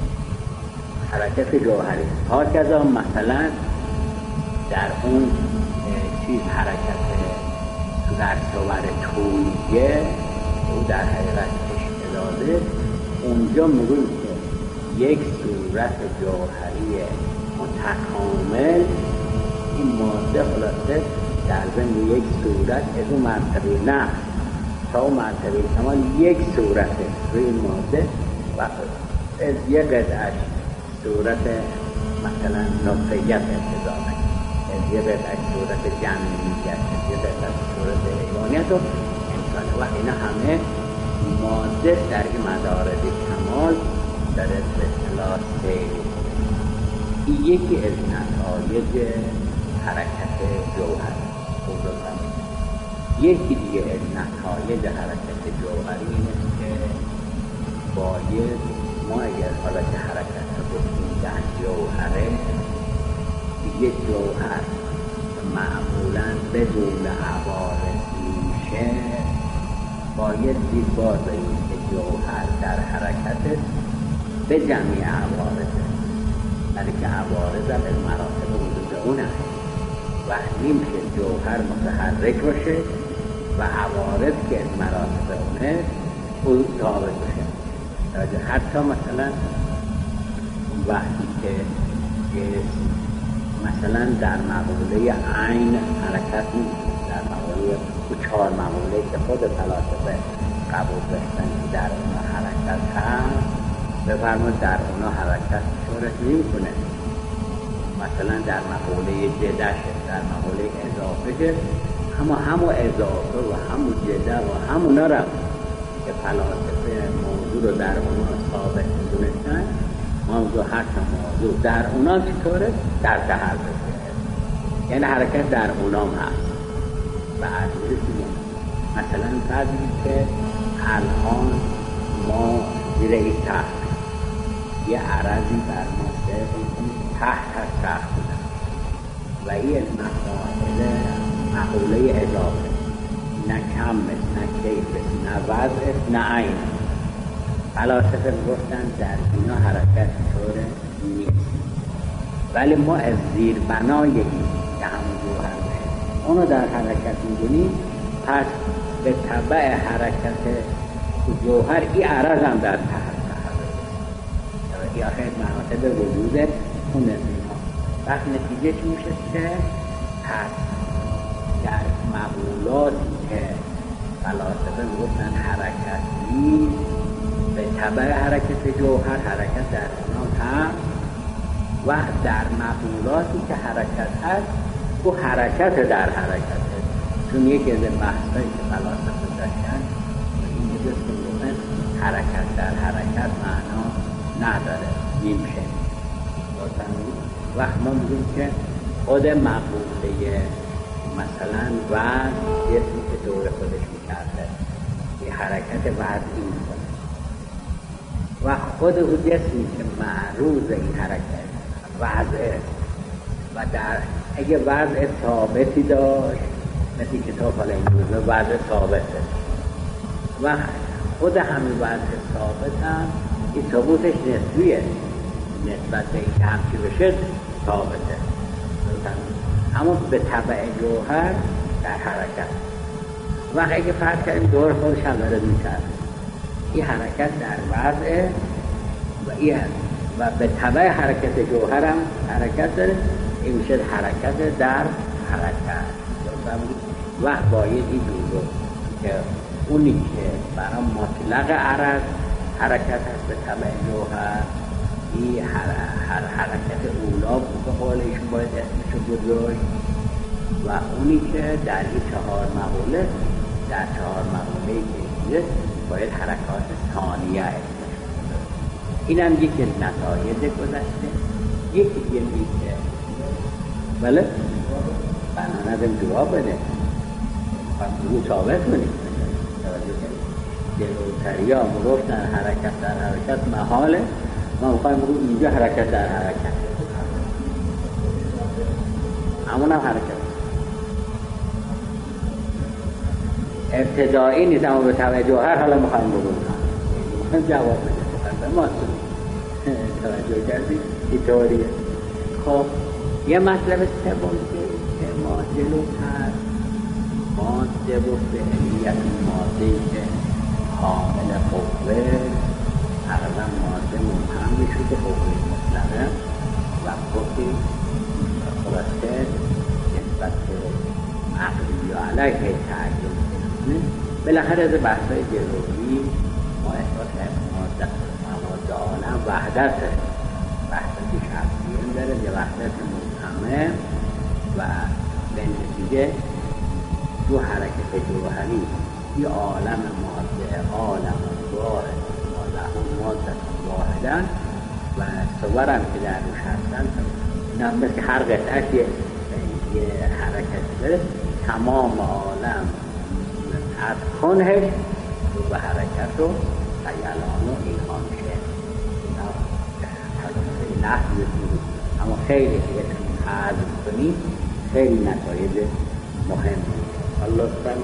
A: حرکت جوهری. هاکذا مثلا در اون چیز حرکت در صور طولیه او در حقیقت اشتداده، اونجا میگویم که یک صورت جوهری متکامل این ماده خلاصه در ضمن یک صورت از اون مرتبه نه تا اون مرتبه کمال یک صورت روی ماده و از یک قطعش صورت مثلا نطفیت انتظامه، از یک قطعش صورت جمعیت، از یک قطعش صورت حیوانیت و انسان و اینا همه ماده در این مدارج کمال در اصطلاح سیر. این یکی از نتایج حرکت جوهر. یکی دیگه از نتایج حرکت جوهری اینه که باید ما اگر حالا که حرکت بکنیم در جوهره، یه جوهر معمولا بدون عوارض میشه، باید دید باز این که جوهر در حرکت به جمعی عوارضه، ولی که عوارض هم از مراتب وجود اونه و نمیشه جوهر متحرک باشه و عوارض که از مراتب اونه او ثابت باشه. حتی مثلا وقتی که مثلا در مقوله عین حرکت نیست. در مقوله و چهار مقوله که خود فلاسفه قبول داشتن که در اونا حرکت هست، بفرمود در اونا حرکت شورت نمی کنه. مثلا در مقوله جدش، در مقوله اضافه، اما همون اضافه و همون جده و همونا را که فلاسفه موضوع رو در اونا ثابت می‌دونستن، موضوع هر موضوع در اونا چطوره؟ در تحرک، یعنی حرکت در اونام هست. و عرضی مثلا فرضی که الان ما زیر این تخت یه عرضی بر ما تحت از تخت بودن و این مسائل مقوله اضافه، نه کم است، نه کیف است، نه وضع است، نه عین. فلاسفه گفتن در اینا حرکت طوره نیست، ولی ما از زیر بنای این که همون جوهر باشه اونو در حرکت می‌دونیم. پس به تبع حرکت جوهر این عرض هم در تحت این آخر مراتب وجود اون نظیم ها. وقت نتیجه چی میشه که پس در مقولاتی که فلاسفه گفتن حرکت نیست، به تبع حرکت جوهر حرکت در اونام هم، و در مقولاتی که حرکت هست و حرکت در حرکت هست. چون یکی از بحثایی که فلاسفه داشتن این میگه که حرکت در حرکت معنا نداره، نمیشه. وقت ما میگیم که خود مقوله مثلا وضع یه که دور خودش میکرده یه حرکت وضعی میکنه و خود او جسمی که معروض این حرکت وضعه و در اگه وضع ثابتی داشت مثل کتاب حالا این روزه وضع ثابته و خود همین وضع ثابت هم این ثبوتش نسبیه نسبت به این که همچی بشه ثابته، اما به تبع جوهر در حرکت. وقتی اگه فرض کردیم دور خودش هم داره میکرد این حرکت در وضعه و این و به تبع حرکت جوهر هم حرکت داره، این میشه حرکت در حرکت. وقت باید این دور که اونی که برای مطلق عرض حرکت هست به تبع جوهر، این هر, هر حرکت اولا به قول ایشون باید اسمشو گذاشت و اونی که در این چهار مقوله در چهار مقوله که باید حرکات ثانیه اسمشو گذاشت. این هم یکی از نتایج گذشته. یکی دیگه میگه بله بنا ندم جواب بده رو ثابت کنید جلوتری ها گفتن حرکت در حرکت محاله، ما میخوایم رو اینجا حرکت در حرکت همون هم حرکت ابتدایی نیست، اما به تبع جوهر حالا میخوایم بگویم جواب بده ما توجه کردیم اینطوریه. خب یه مطلب سوم که ما جلوتر ماده و فعلیت ماده که حامل قوه اغلا ماده مبهم میشده قوه مطلقه و قوه خلاصه نسبت به عقلی و علیه تعجب کنه. بالاخره از بحثای جلوی ما احساس ماده ماده عالم وحدت وحدت شخصی داره یه وحدت مبهمه و به نتیجه دو حرکت جوهری یه عالم ماده عالم واحد عالم ماده واحدن و صورم که در روش هستن اینا مثل هر قطعش یه, یه حرکت داره، تمام عالم از کنهش رو به حرکت رو خیالان و اینها میشه. اینا خیلی لحظه بود اما خیلی که حضر کنید خیلی نتایج مهم الله سبحانه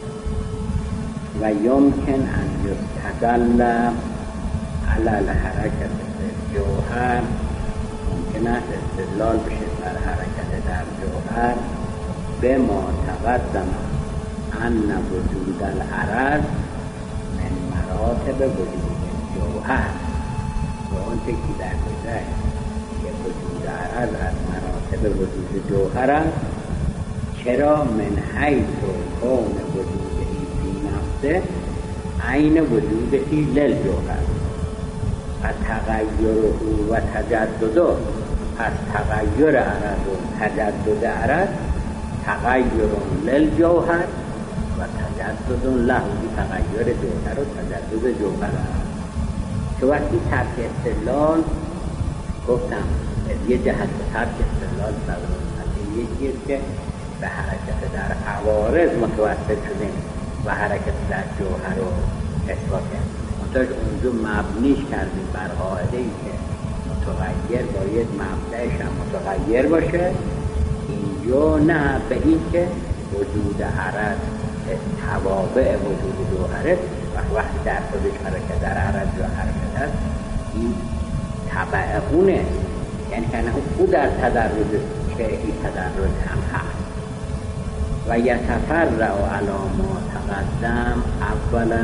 A: و یمکن ان یستدل علی الحرکت جوهر، ممکن است استدلال بشه بر حرکت در جوهر به ما تقدم ان وجود العرض من مراتب وجود جوهر و اون که در گذشت که وجود عرض از مراتب وجود جوهرم، چرا من حیث کون وجودی فی نفسه عین وجودی للجوهر و تغییره و تجدده. پس تغییر عرض و تجدد عرض تغییر للجوهر و تجدد له، تغییر جوهر و تجدد جوهر عرض. که وقتی ترک استدلال گفتم یه جهت ترک استدلال سبب یکیه که به حرکت در عوارض متوسط شدیم و حرکت در جوهر رو اثبات کردیم. منتها اونجا مبنیش کردیم بر قاعده ای که متغیر باید مبدأش هم متغیر باشه. اینجا نه، به این که وجود عرض توابع وجود جوهره و وقتی در خودش حرکت در عرض یا حرکت هست این تبع اونه، یعنی که او در تدرج که این تدرج هم هست. و یتفرع علی ما تقدم. اولا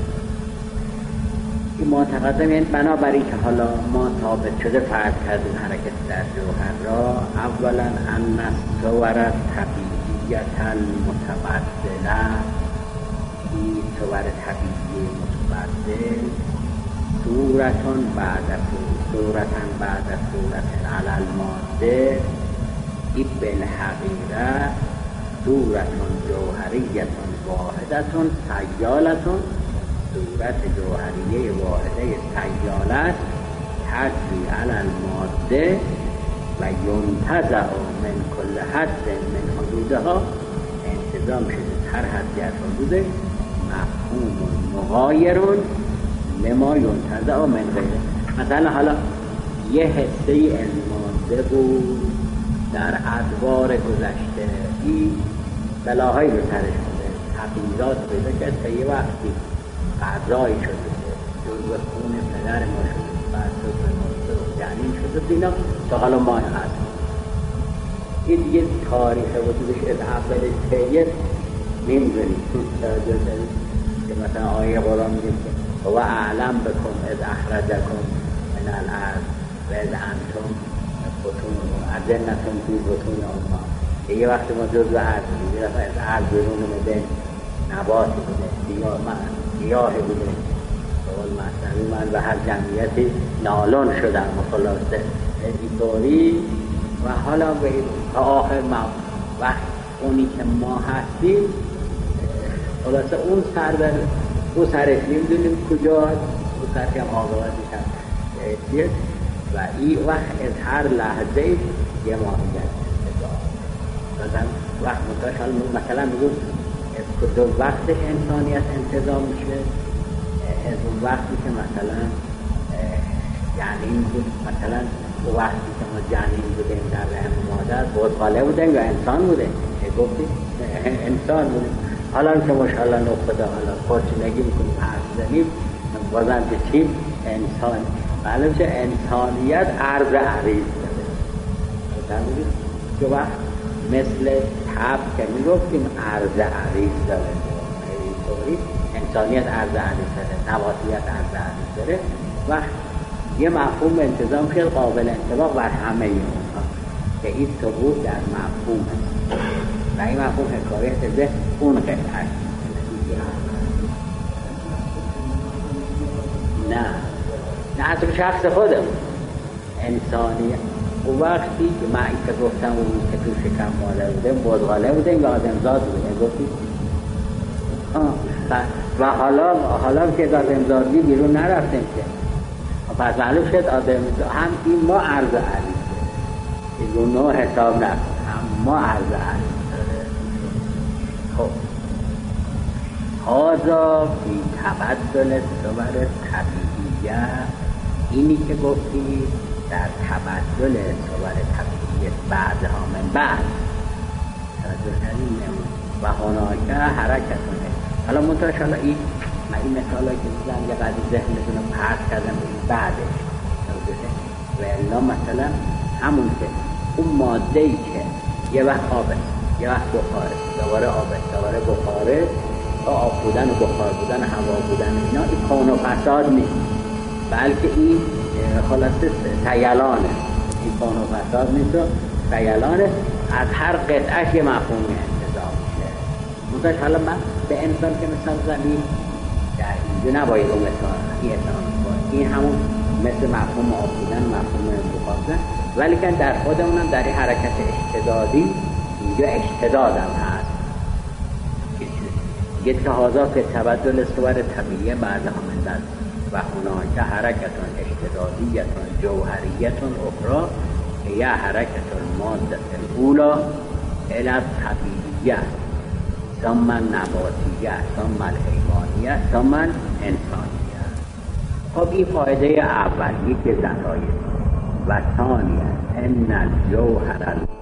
A: این ما تقدم یعنی بنابراین که حالا ما ثابت شده فرض کردیم حرکت در جوهر را. اولا ان صور طبیعیت المتبدله، این صور طبیعی متبدل صورتان بعد صورتان بعد صورت علی الماده، این بالحقیقه صورتان جوهریتان واحدتان سیالتان، صورت جوهریه واحده سیالت تجری علی الماده و ینتزع من کل حد من حدودها، انتظام شده هر حدی از حدودش مفهوم مغایرون لما ینتزع من غیره. مثلا حالا یه حصه الماده بود در ادوار گذشته، این بلاهایی رو سرش بوده، تغییرات پیدا کرد که یه وقتی قضایی شده جزو خون پدر ما شده، بعد جزو ما جنین شده اینا تا حالا ما هست. این دیگه تاریخ وجودش از اول تیت نمیدونیم که مثلا آیه قرآن میگه که و اعلم بکن از اخرجکم من الارض و از انتم بطون اجنتون توی بطون آنها. یه وقت ما جزو عرض میگه از عرض برون میده نباتی بوده، گیاه من گیاهی بوده، اول مصنوی من و هر جمعیتی نالون شدن مخلاصه اینطوری. و حالا به تا آخر ما وقت اونی که ما هستیم خلاصه اون سر در اون سرش نمیدونیم کجا، اون سرش هم آقابتش هم دید و این وقت از هر لحظه یه ماهیت مثلا وقت متاشال مثلا میگون از کدوم وقت انسانیت انتظام میشه، از اون وقتی که مثلا جنین بود، مثلا اون وقتی که ما جنین بودیم در رحم مادر بزغاله بودیم یا انسان بودیم؟ گفتی انسان بودیم. حالا که ماشاءالله نخدا حالا خودش نگی میکنیم حرف زنیم بازم که چیم انسان معلوم چه انسانیت عرض عریض داره که وقت مثل تب که میگفتیم عرض عریض داره، اینطوری انسانیت عرض عریض داره، نباتیت عرض عریض داره. وقت یه مفهوم انتظام شد قابل انطباق بر همه اونها که این ثبوت در مفهوم هست و این مفهوم حکایت به اون قطعه نه نه از شخص خودم انسانی. اون وقتی که من که گفتم اون که تو شکم مادر بودم بزغاله بودم و آدمزاد بودم گفتی و حالا حالا که آدمزادی بیرون نرفتیم که پس معلوم شد آدمزاد هم این ما عرض عریض این رو نوع حساب نکن هم ما عرض عریض خب هازا بی تبدل صور طبیعیه، اینی که گفتی در تبدل صور طبیعیه بعد ها من بعد و هناکه حرکتونه. حالا منتاش حالا این من این مثال هایی که میزن یه قدر ذهنتون رو پرد کردم این بعدش و الا مثلا همون که اون ماده ای که یه وقت آبه یه وقت بخاره دوباره آبه دوباره بخاره تا آب بودن و بخار بودن هوا بودن اینا این کون و فساد نیست، بلکه این خلاصه سیلانه، تیفان و فساد نیست و سیلان از هر قطعش یه مفهومی انتظار میشه. منتاش حالا من به انسان که مثال زمین در اینجا نباید اون مثال این اتحان باید این همون مثل مفهوم آب بودن مفهوم مقابل، ولی که در خودمونم در این حرکت اشتدادی اینجا اشتداد هم هست یه اتحاضا که تبدل صور طبیعی بعد همزد و هناک حرکتون اشتدادیتون جوهریتون اخرى یا حرکت الماده الاولا الى طبیعیه ثم نباتیه ثم الحیوانیه ثم انسانیه. خب این فایده اول یکی ذاتایه و ثانیه ان الجوهر